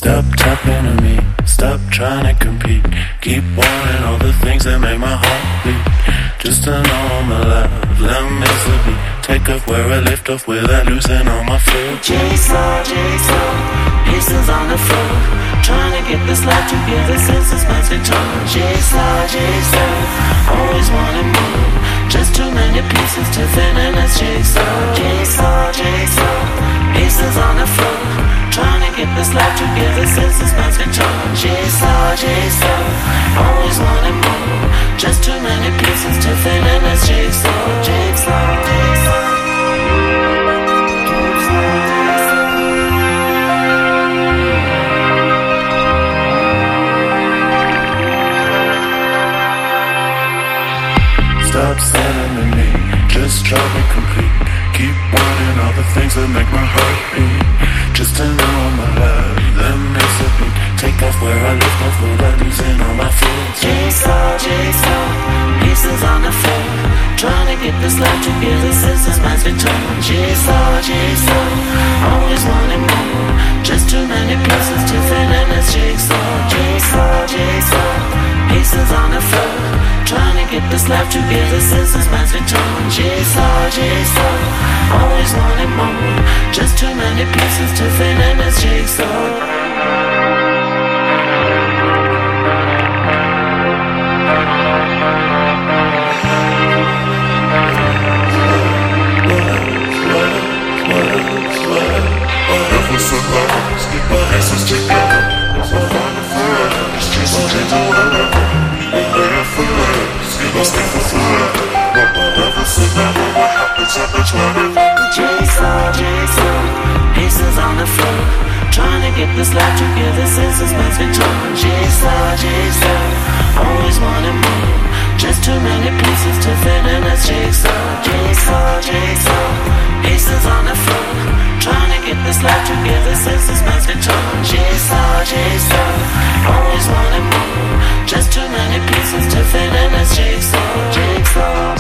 Stop talking to me, stop trying to compete. Keep wanting all the things that make my heart beat. Just to know I'm alive, let me miss the beat. Take off where I lift off without losing all my fear. Jigsaw, jigsaw, pieces on the floor. Trying to get this life together since this man's been torn. Jigsaw, jigsaw, always wanting more. Just too many pieces to fit in this jigsaw. Jigsaw, jigsaw, pieces on the floor. Trying to get this life together since this man's been torn. Jigsaw, jigsaw, always wanting more. Just too many pieces to fit in this jigsaw. Jigsaw, jigsaw. Stop selling to me, just try to complete. Keep wanting all the things that make my heart beat. Just to know I'm alive, that makes a beat. Take off where I lift off without losing all my feelings. Jigsaw, jigsaw, pieces on the floor. Trying to get this life together since this man's been torn. Jigsaw, jigsaw, always wanting more. Just too many pieces to fit in this jigsaw. Jigsaw, jigsaw, pieces on the floor. Trying to get this life together since this man's been torn. Jigsaw, jigsaw, always wanting more. Just too many pieces to fit in this jigsaw. Jigsaw, jigsaw, pieces on the floor. Trying to get this life together since this man's been torn. Jigsaw, jigsaw, always wanting more. Just too many pieces to fit in this jigsaw. Jigsaw, jigsaw, pieces on the floor. Trying to get this life together since this man's been torn. Jigsaw, jigsaw, always wanting more. Just too many pieces to fit in this jigsaw. Jigsaw.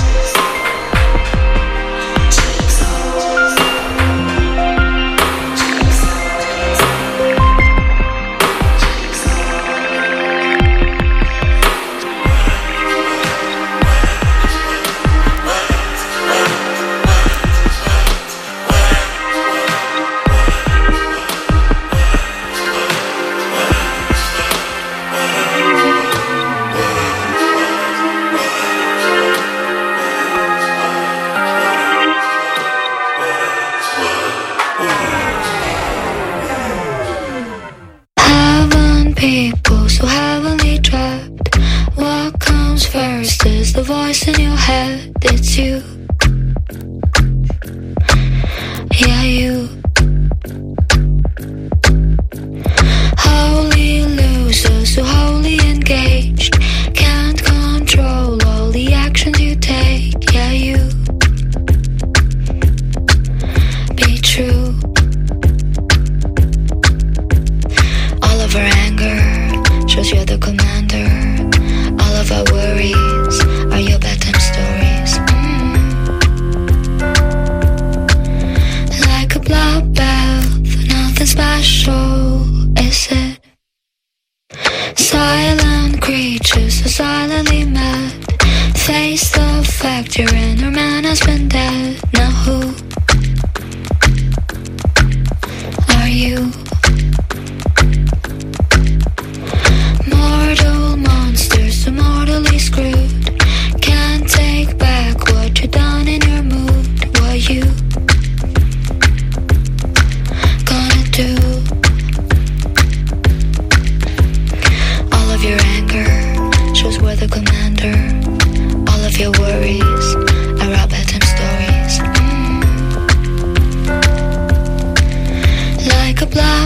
People so heavenly trapped. What comes first is the voice in your head. It's you. Yeah, you. Holy loser, so wholly engaged. Can't control all the actions you take. Yeah, you. Be true. All of our anger shows you're the commander. All of our worries are your bedtime stories. Like a bloodbath, nothing special, is it? Silent creatures so silently mad. Face the fact your inner man has been dead. Now who are you? Mortal monsters so mortally screwed. Can't take back what you done in your mood. What you gonna do? All of your anger shows we're the commander. All of your worries are our bedtime stories. Like a blood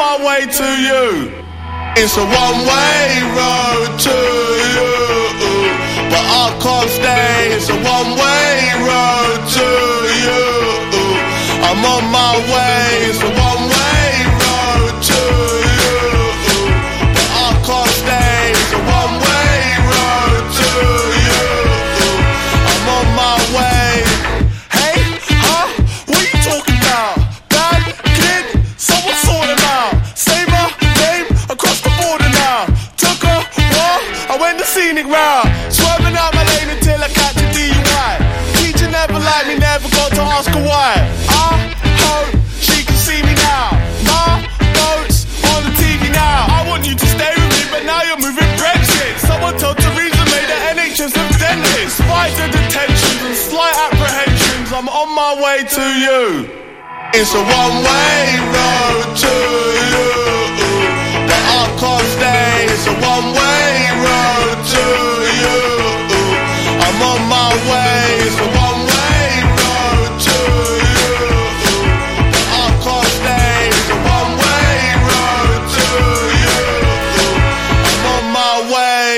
my way to you. It's a one-way road to you, but I can't stay. It's a one-way road to you. I'm on my way. It's a one-way road to you, but I can't stay. It's a one-way road to you. I'm on my way. Hey, huh? What are you talking about? Bad kid? Someone sort him out. Say my name across the border now. Took a walk, I went the scenic route. Swerving out my lane until I catch a DUI. Teacher never liked me, never got to ask her why. I hope she can see me now. My boat's on the TV now. I want you to stay with me, but now you're moving Brexit. Someone told Theresa May the NHS of dentists. Fight the detentions and slight apprehensions. I'm on my way to you. It's a one-way road to you, but I can't stay. It's a one-way road to you. I'm on my way. It's a one-way road to you, but I can't stay. It's a one-way road to you. I'm on my way.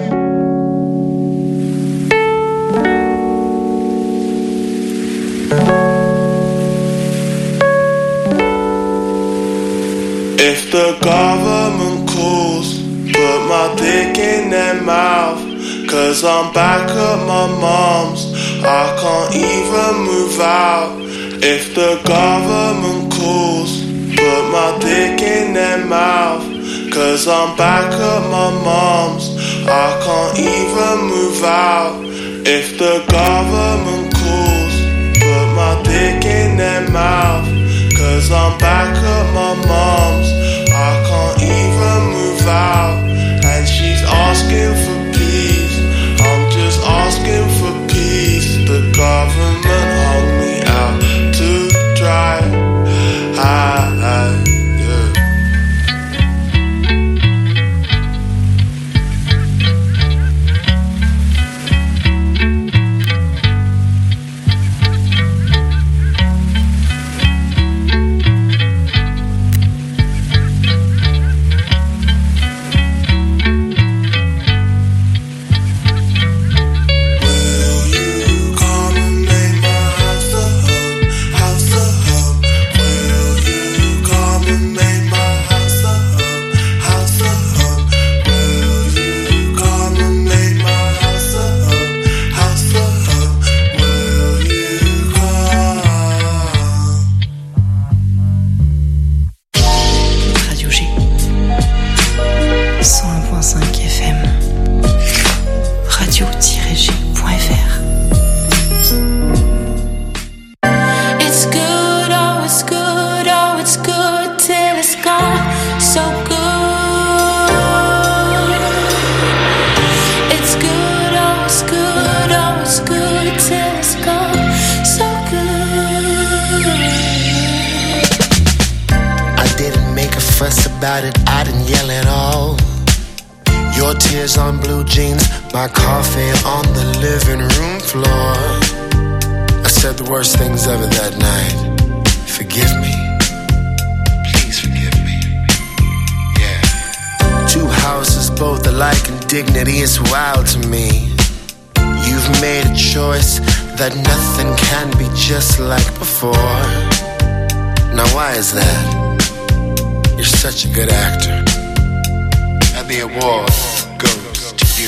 If the government calls, put my dick in their mouth, 'cause I'm back at my mom's, I can't even move out. If the government calls, put my dick in their mouth, 'cause I'm back at my mom's, I can't even move out. If the government calls, put my dick in their mouth, 'cause I'm back at my mom's, I can't even move out. And she's asking for peace, I'm just asking for peace. The government hung me out to dry. About it, I didn't yell at all. Your tears on blue jeans, my coffee on the living room floor. I said the worst things ever that night. Forgive me, please forgive me. Yeah. Two houses both alike in dignity is wild to me. You've made a choice that nothing can be just like before. Now why is that? You're such a good actor, and the award goes to you.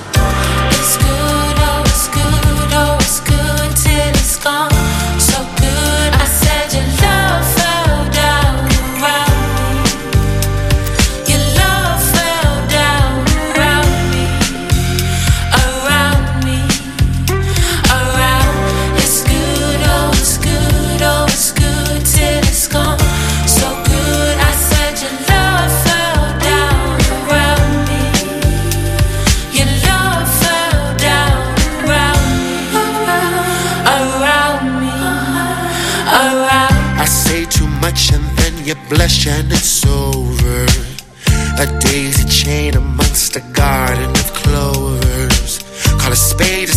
It's good, oh it's good, oh it's good till it's gone. So good, I said your love fell down around me. Your love fell down around me, around me, around. It's good, oh it's good, oh it's good till it's gone. So good, I said your love fell down around me. Your love fell down around me, around me, around. I say too much and then you blush and it's over. A daisy chain amongst a garden of clovers. Call a spade,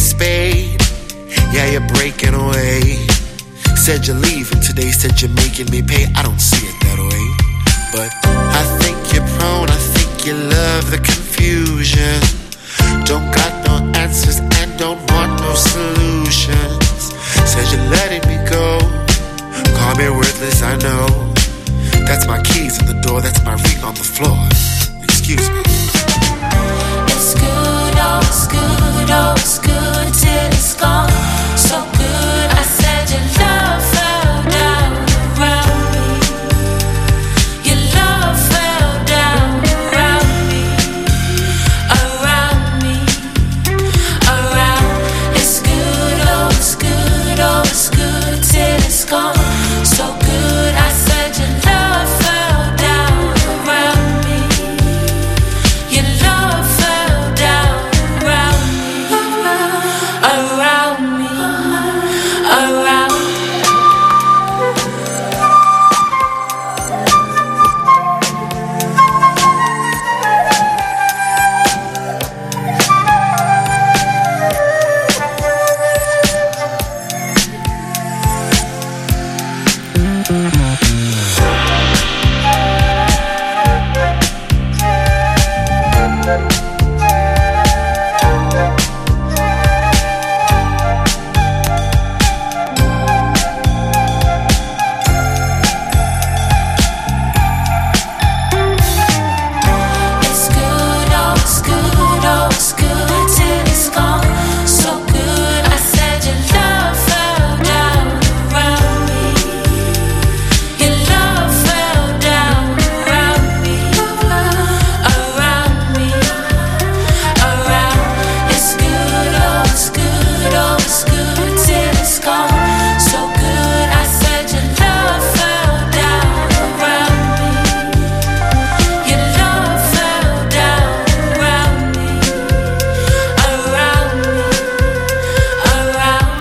yeah you're breaking away. Said you're leaving today, said you're making me pay. I don't see it that way. But I think you're prone, I think you love the confusion. Don't got no answers and don't want no solutions. Said you're letting me go. Call me worthless, I know. That's my keys to the door, that's my ring on the floor. Excuse me. It's good, oh, it's good, oh, it's good till it's gone. So good, I said your love fell down around me. Your love fell down around me. Around me. Around. It's good, oh, it's good, oh, it's good till it's gone. So good, I said your love fell down around me. Your love fell down around me. Around me. Around. It's good, oh, it's good, oh, it's good till it's gone. So good, I said your love fell down around me. Your love fell down around me. Around me. Around. It's good, oh, it's good, oh, it's good till it's gone. So good, I said your love fell down around me. Your love fell down around me. Around me. Around.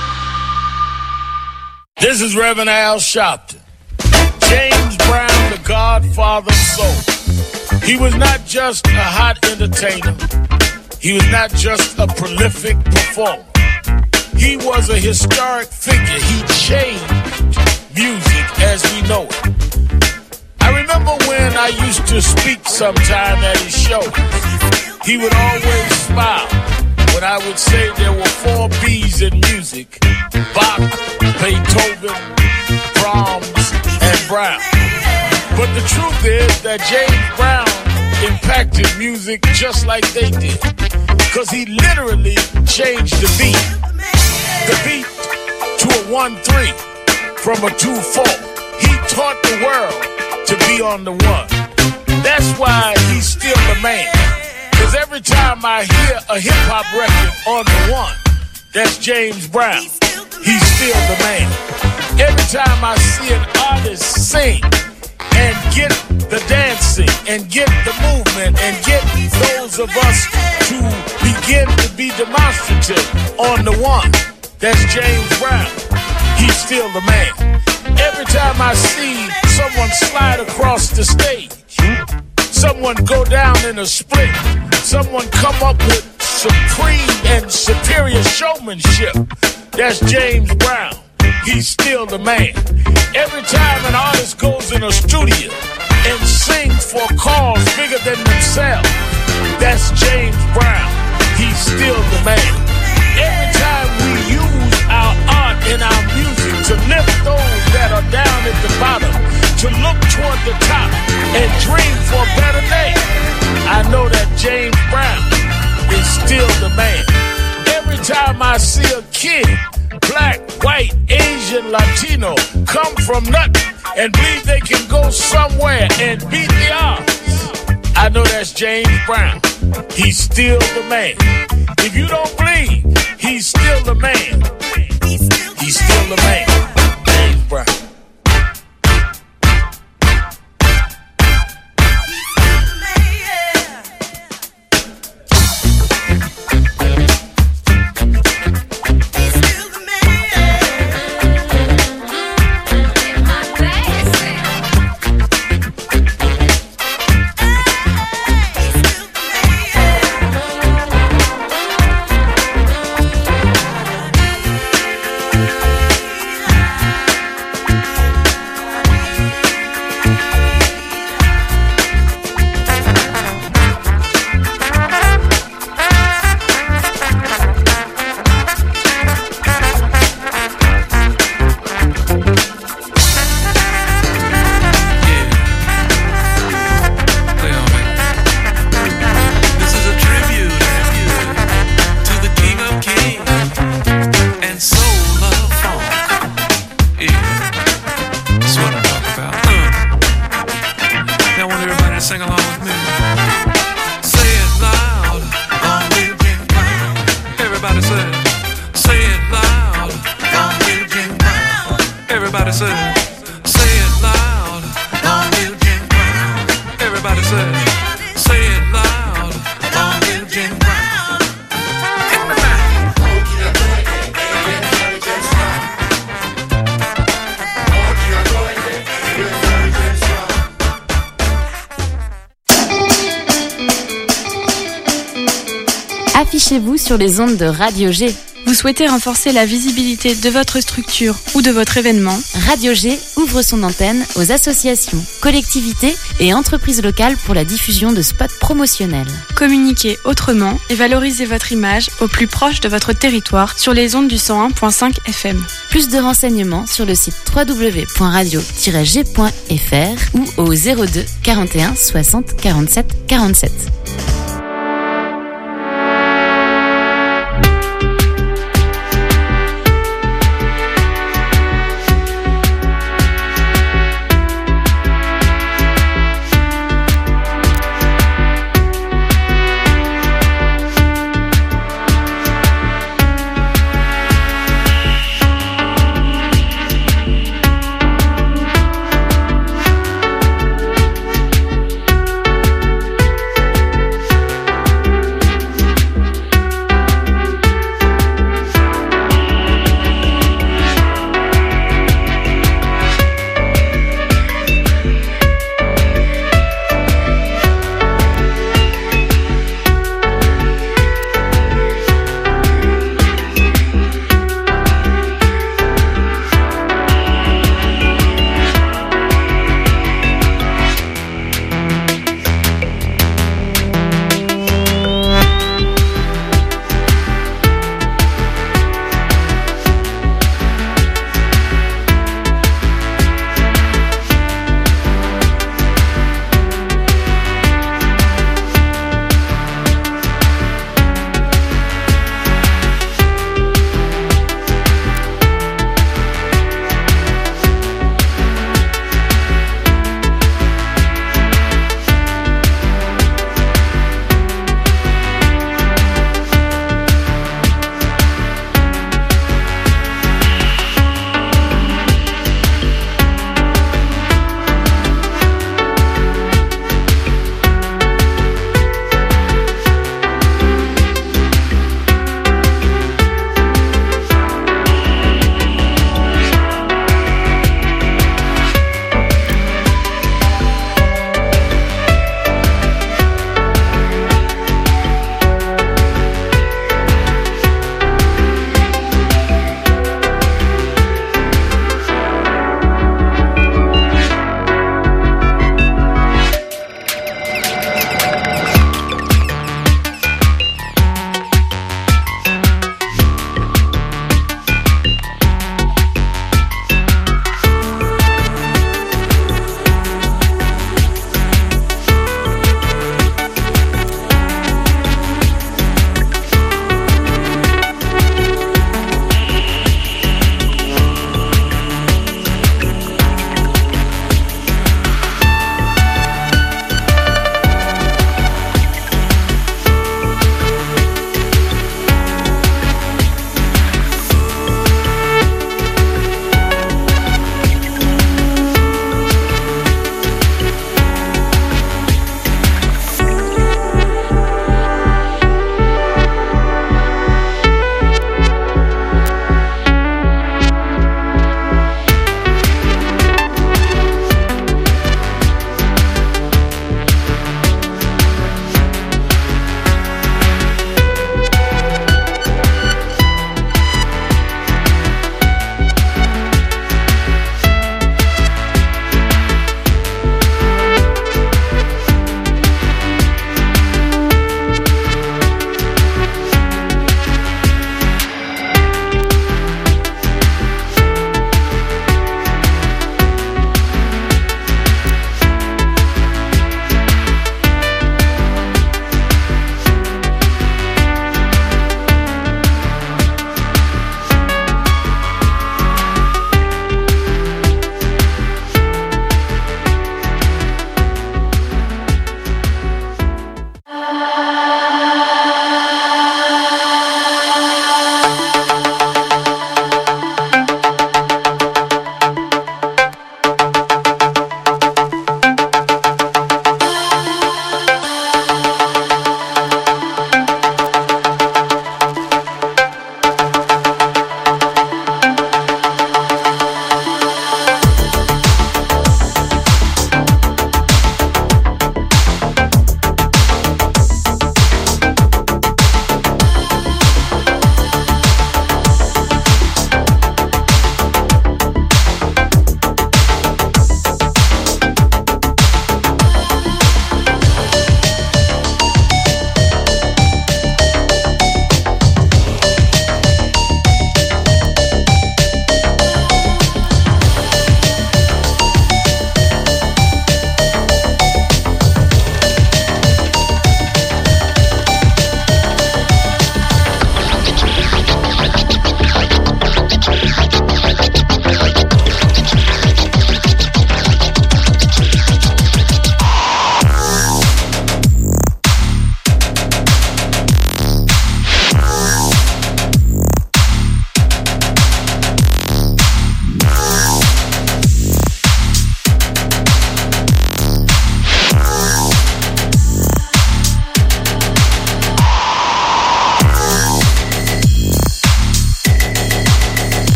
This is Reverend Al Sharpton. James Brown, the Godfather of soul. He was not just a hot entertainer. He was not just a prolific performer. He was a historic figure. He changed music as we know it. I remember when I used to speak sometime at his shows. He would always smile when I would say there were 4 B's in music: Bach, Beethoven, Brahms, and Brown. But the truth is that James Brown impacted music just like they did, because he literally changed the beat. The beat to a 1-3 from a 2-4. He taught the world to be on the one. That's why he's still the man. Because every time I hear a hip-hop record on the one, that's James Brown. He's still the man. Every time I see an artist sing and get the dancing and get the movement and get those of us to begin to be demonstrative on the one, that's James Brown. He's still the man. Every time I see someone slide across the stage, someone go down in a split, someone come up with supreme and superior showmanship, that's James Brown. He's still the man. Every time an artist goes in a studio and sings for a cause bigger than themselves, that's James Brown. He's still the man. Every time we use our art and our music to lift those that are down at the bottom, to look toward the top and dream for a better day, I know that James Brown is still the man. Every time I see a kid, black, white, Asian, Latino, come from nothing and believe they can go somewhere and beat the odds, I know that's James Brown. He's still the man. If you don't believe, he's still the man. He's still the man. James Brown. sing along with me. Say it loud, long live Jim Brown. Everybody say it. Say it loud, long live Jim Brown. Everybody say it. Say it loud, long live Jim Brown. Everybody say it. Say it loud, long live Jim Brown. Affichez-vous sur les ondes de Radio G. Vous souhaitez renforcer la visibilité de votre structure ou de votre événement? Radio G ouvre son antenne aux associations, collectivités et entreprises locales pour la diffusion de spots promotionnels. Communiquez autrement et valorisez votre image au plus proche de votre territoire sur les ondes du 101.5 FM. Plus de renseignements sur le site www.radio-g.fr ou au 02 41 60 47 47.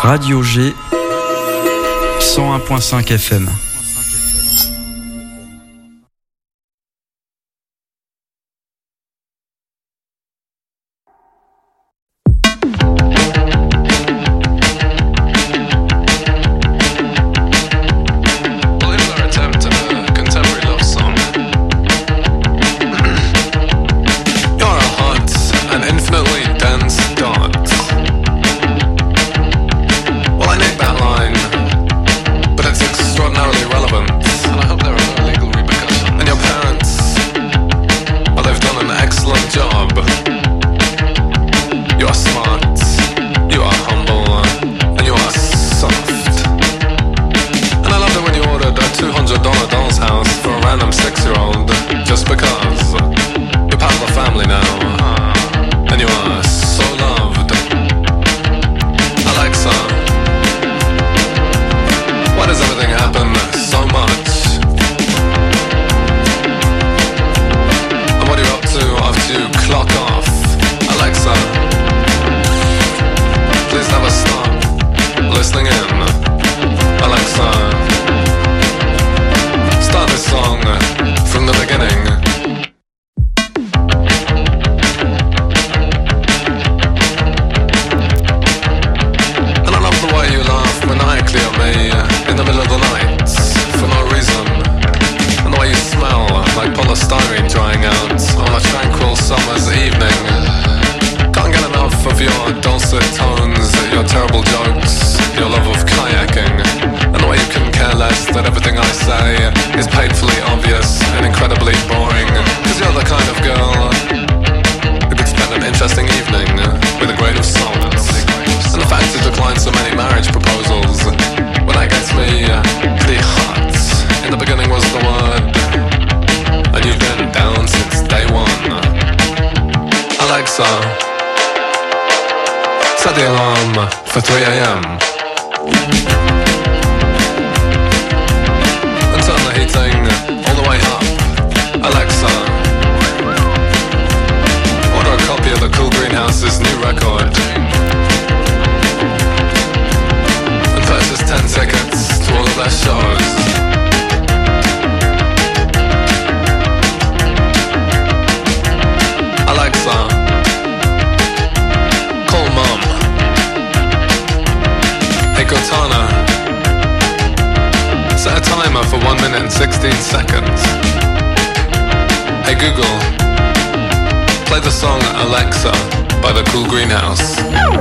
Radio G 101.5 FM. Set the alarm for 3 a.m. and turn the heating all the way up. Alexa, order a copy of the Cool Greenhouse's new record and purchase 10 tickets to all of their shows. Alexa, call Mom. Hey Cortana, set a timer for 1 minute and 16 seconds. Hey Google, play the song Alexa by the Cool Greenhouse.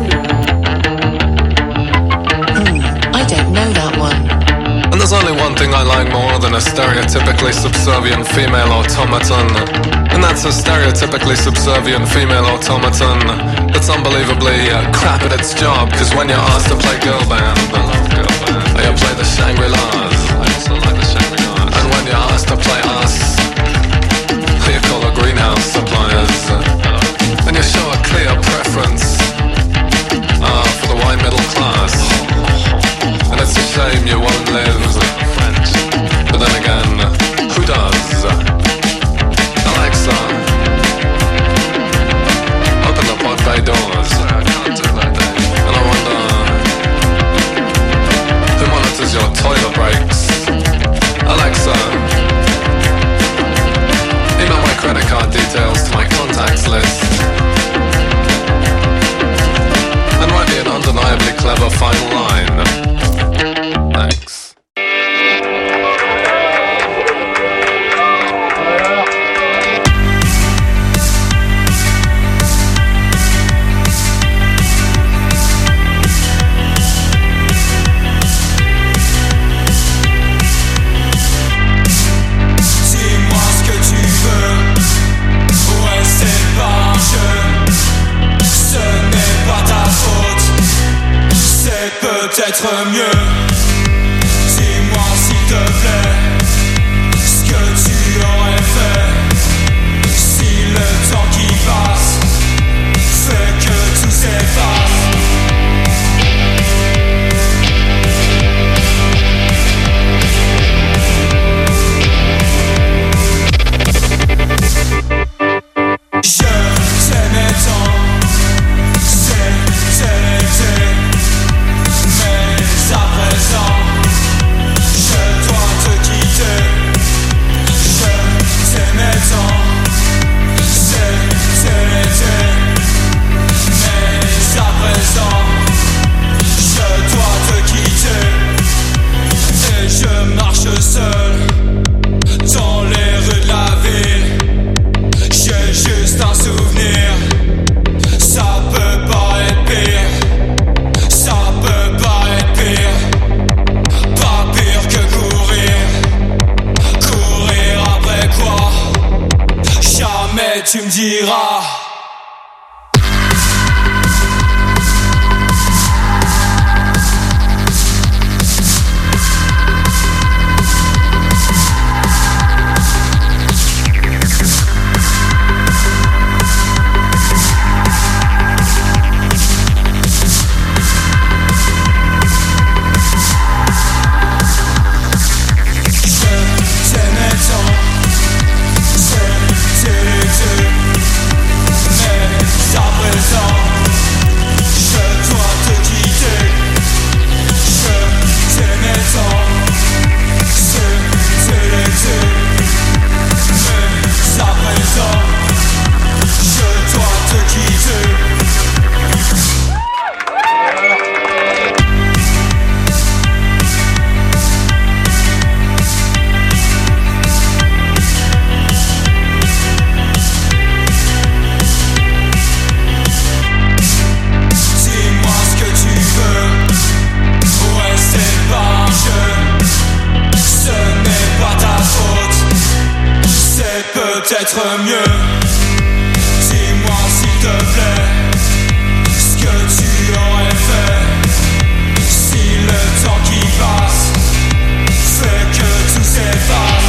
I don't know that one. And there's only one thing I like more than a stereotypically subservient female automaton, and that's a stereotypically subservient female automaton that's unbelievably crap at its job. Cause when you're asked to play girl band, or you play the Shangri-Las, I also like the Shangri-Las. And when you're asked to play us, you call the greenhouse suppliers, and you show a clear preference for the white middle class. And it's a shame you won't live French, but then again, who does? Alexa, open the pod bay doors. I can't do that, Dave. And I wonder, who monitors your toilet breaks? Alexa, email my credit card details to my contacts list, and write me an undeniably clever final line. Thanks. Peut-être mieux. Dis-moi s'il te plaît ce que tu aurais fait si le temps qui passe fait que tout s'efface. Je t'aimais tant, c'était l'été. Jamais tu me diras. Peut-être mieux. Dis-moi s'il te plaît ce que tu aurais fait si le temps qui passe fait que tout s'efface.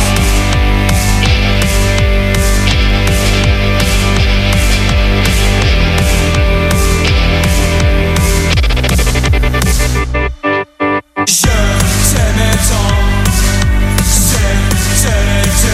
Je t'aimais tant, c'était l'été.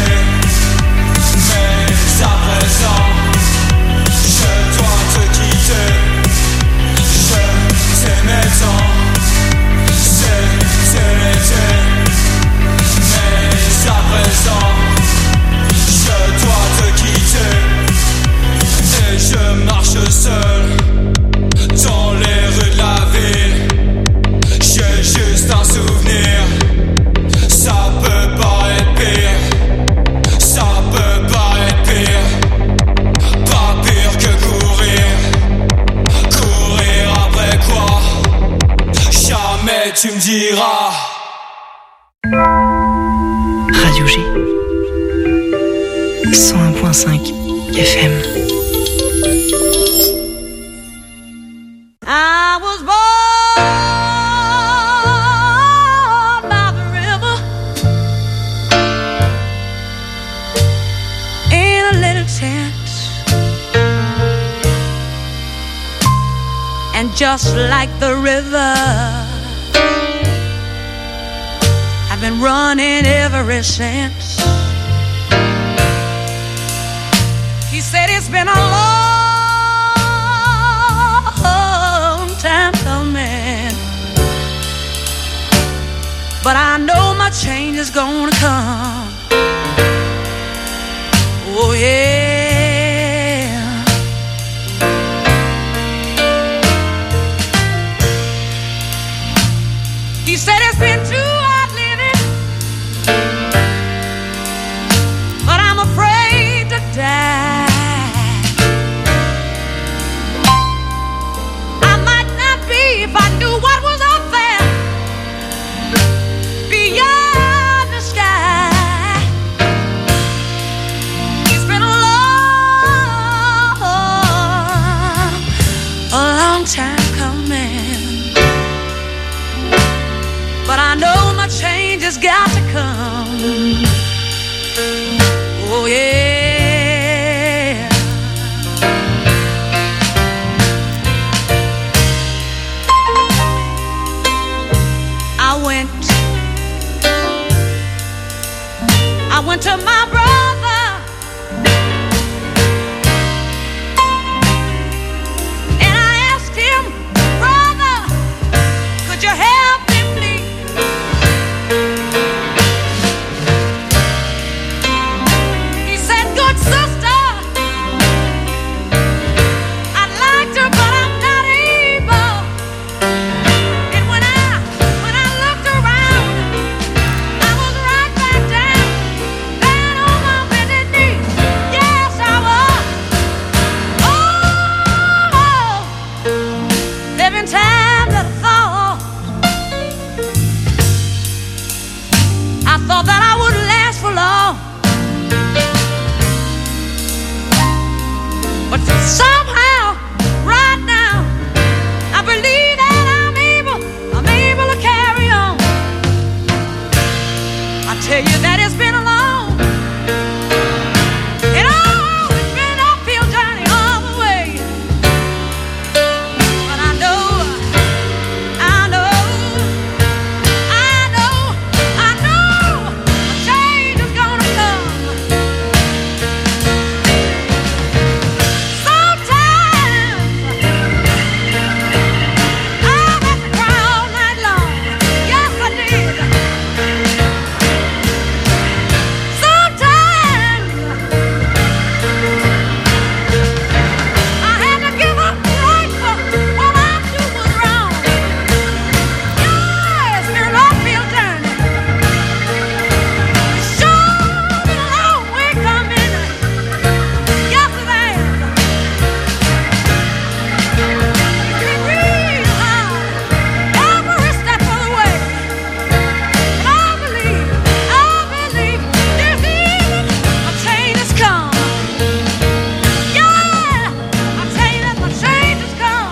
À présent, je dois te quitter. Je t'aimais tant, c'était l'été. Mais à présent, je dois te quitter. Et je marche seul dans les rues de la ville. J'ai juste un souvenir. Ça peut pas être pire. Ça peut pas être pire. Pas pire que courir. Courir après quoi? Jamais tu me diras. Radio G 101.5 FM. I was born by the river in a little tent, and just like the river, I've been running ever since. He said it's been a long time coming, but I know my change is gonna come. Oh yeah. He said it's been too hard living, but I'm afraid to die. I might not be if I knew what was up there beyond the sky. But somehow, right now, I believe that I'm able to carry on. I tell you that it's been a long, and oh, it's been an uphill journey all the way. But I know a change is gonna come. Sometimes I've had to cry all night long. Yes, I did. Sometimes I had to give up right for what I knew was wrong. Yeah, it's been an uphill journey. Sure been a long way coming. Yes, it has. It's been real hard every step of the way. But I believe this evening a change has come. Yeah, I tell you that the change has come.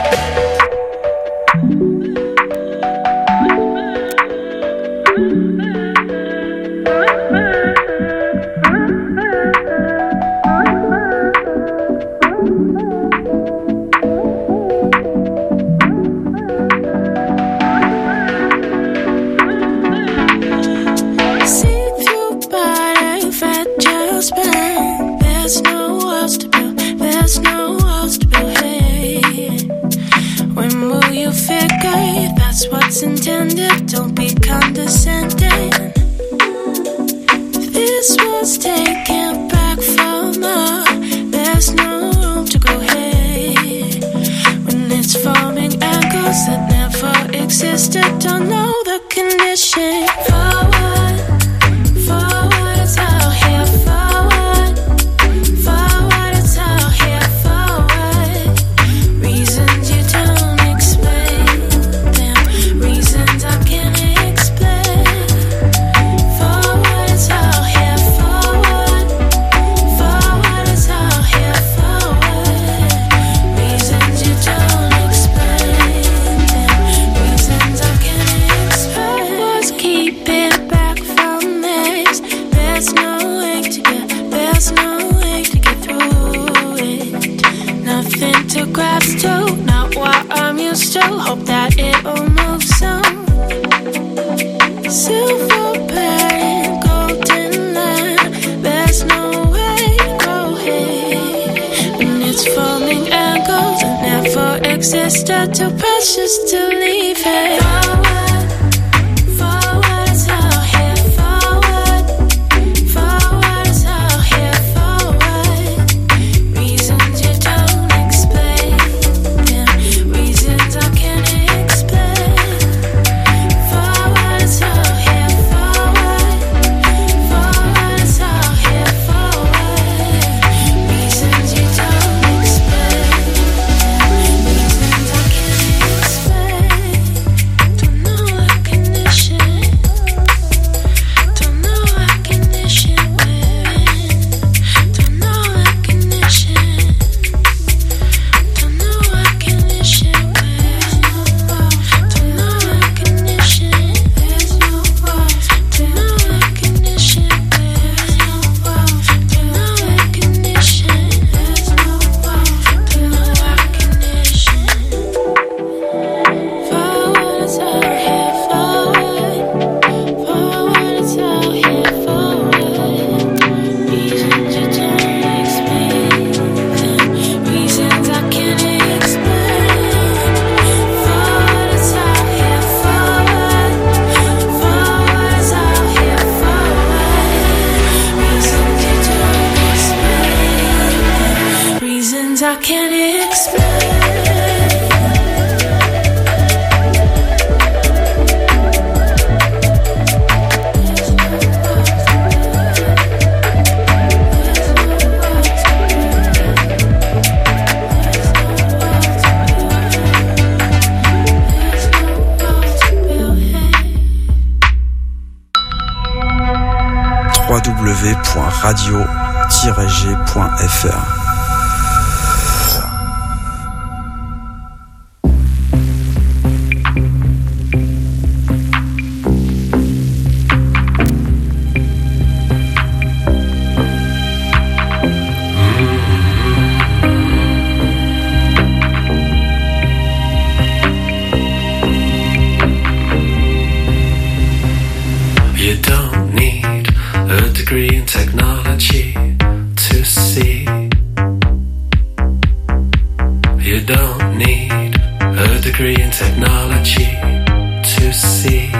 See-through body, fat just burn. There's no walls to build, there's no walls to build. Hey, when will you figure that's what's intended? Don't be condescending. This was taken back from us. There's no room to go. Hey, when it's forming angles that never existed, don't know the condition. Forward, forward, it's out here. Forward, forward, it's out here. Forward, reasons you don't explain them, reasons I can't explain. Forward, it's out here. Forward, forward, it's out here. Forward, reasons you don't explain them, reasons I can't explain. Was keeping back from this. There's no way to get through it. Nothing to grasp to, not what I'm used to. Hope that it'll move soon. Silver pattern, golden line. There's no way to go ahead. And it's forming angles that never existed. Too precious to leave it. Forward, it's out here. Forward, forward, it's out here. Forward, reasons you don't explain them, reasons I can't explain. Forward, it's out here. Forward, forward, it's out here. Forward, reasons you don't explain them, reasons I can't explain. Don't know what condition, don't know what condition we're in. Don't know what condition, don't know what condition we're in. Don't know what condition, there's no walls. Don't know what condition we're in. Don't know what condition, there's no walls. Don't know what condition. Forward, it's out here. Forward, forward, it's out here. Forward, reasons you don't explain them, reasons I can't explain. Forward, it's out here. Forward, forward, it's out here. Forward, reasons you don't explain them, reasons I can't explain. www.radio-g.fr don't need a degree in technology to see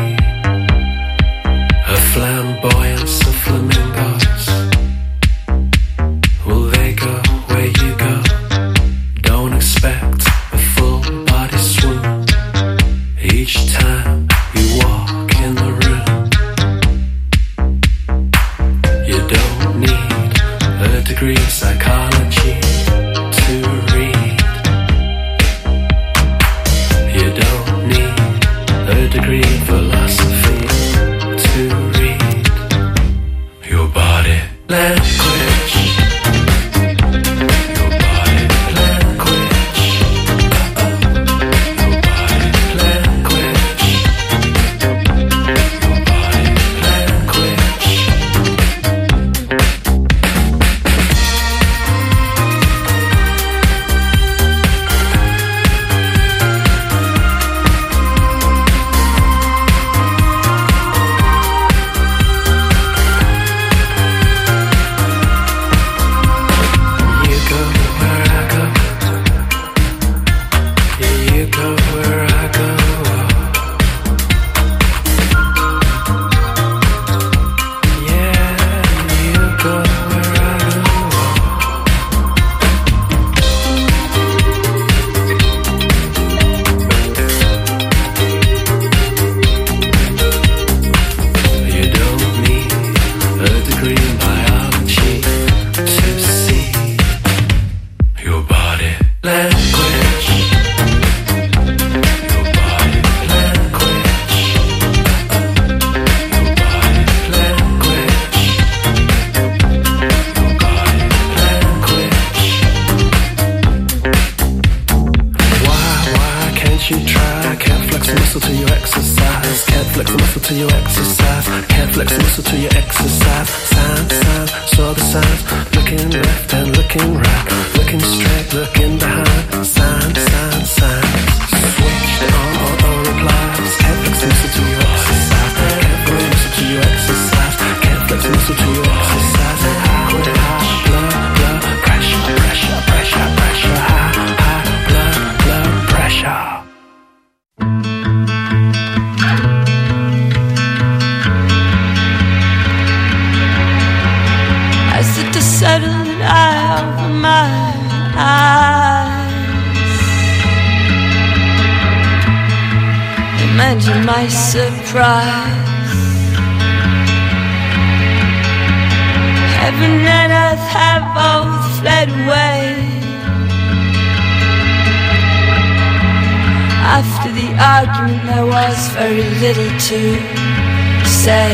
a flamboyance of flamingos. Will they go where you go? Don't expect a full body swoon each time you walk in the room. You don't need a degree in psychology to read. You don't need a degree in philosophy to read your body language. Your body language. Your body language. Your body language. Imagine my surprise. Heaven and earth have both fled away. After the argument there was very little to say.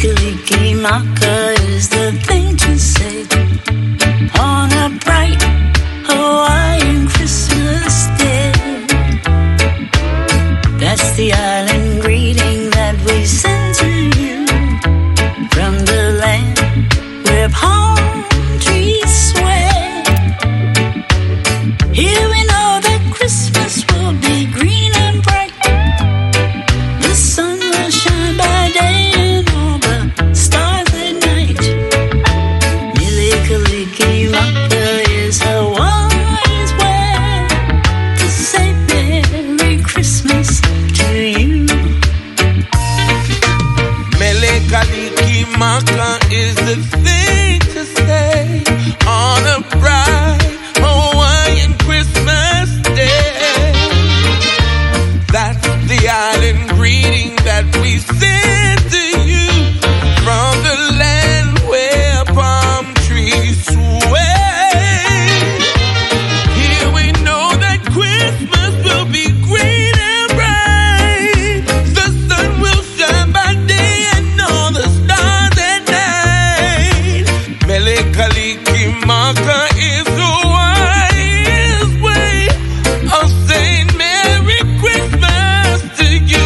Kalikimaka is the thing to say on a bright Hawaiian Christmas day. That's the island greeting that we send to you from the land where palm trees sway. Here we know that Christmas will be green and bright. The sun will shine by day and all the stars at night. Mele Kalikimaka is a wise way to say Merry Christmas to you. Mele Kalikimaka is the thing to say on a bright Hawaiian Christmas day. That's the island greeting that we send to you from the land where palm trees sway. Here we know that Christmas will be green and bright. The sun will shine by day and all the stars at night. Mele Kalikimaka is a wise way of saying Merry Christmas to you.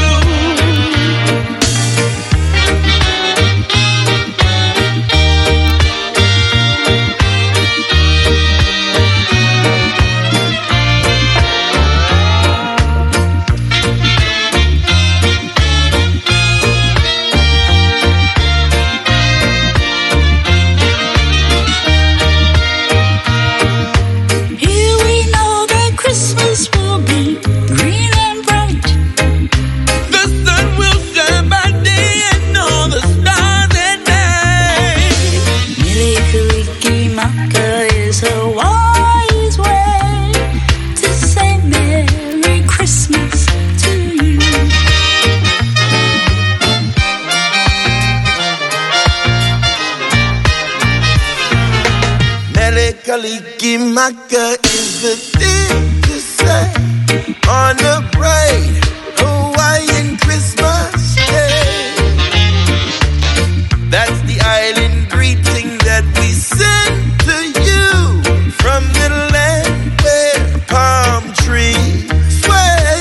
Here we know that Christmas will be green and bright. The sun will shine by day and all the stars at night. Mele Kalikimaka is a wise way to say Merry Christmas to you. Mele Kalikimaka is the thing to say on a bright Hawaiian Christmas day. That's the island greeting that we send to you from the land where palm trees sway.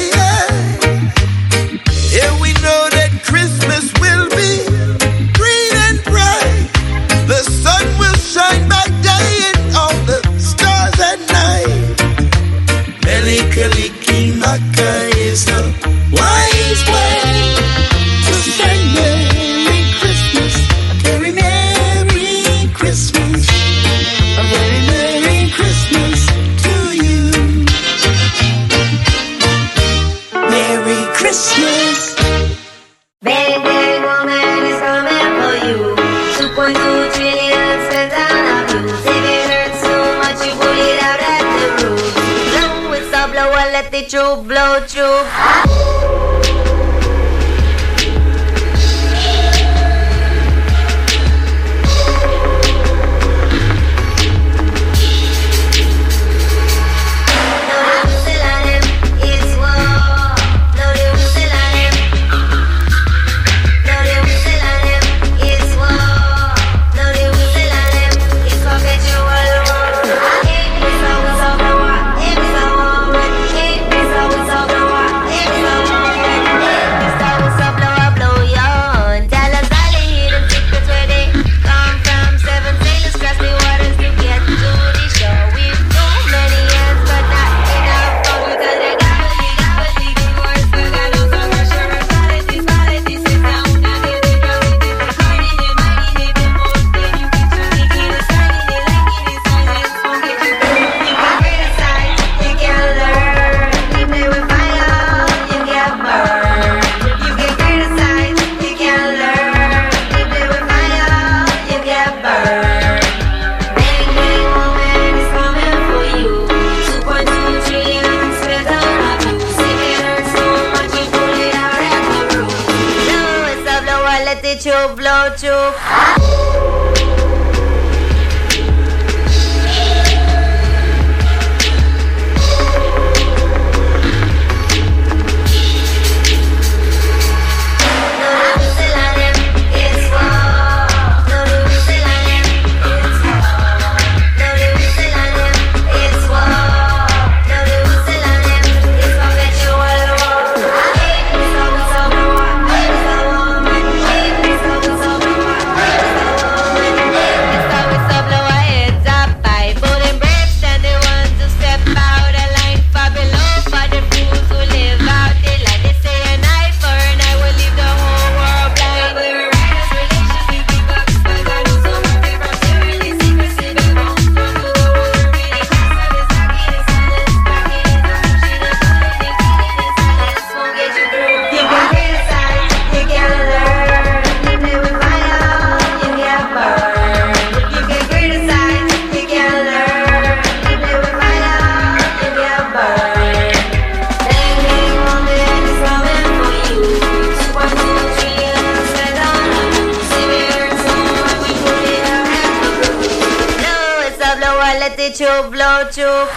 Here we know that Christmas will be green and bright. The sun will shine by day and all the stars at night. Mele Kalikimaka is a wise way to say Merry Christmas, a very Merry Christmas, a very Merry Christmas to you. Merry Christmas. Bang, bang, woman is coming for you. 2.2 trillion spent on a views. If it hurts so much, you pull it out at the roots. Blow with the blower, let the troop blow through. Blow through. It's war. toilette tube, blow tube.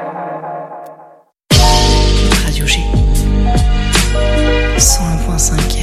Radio G 101.5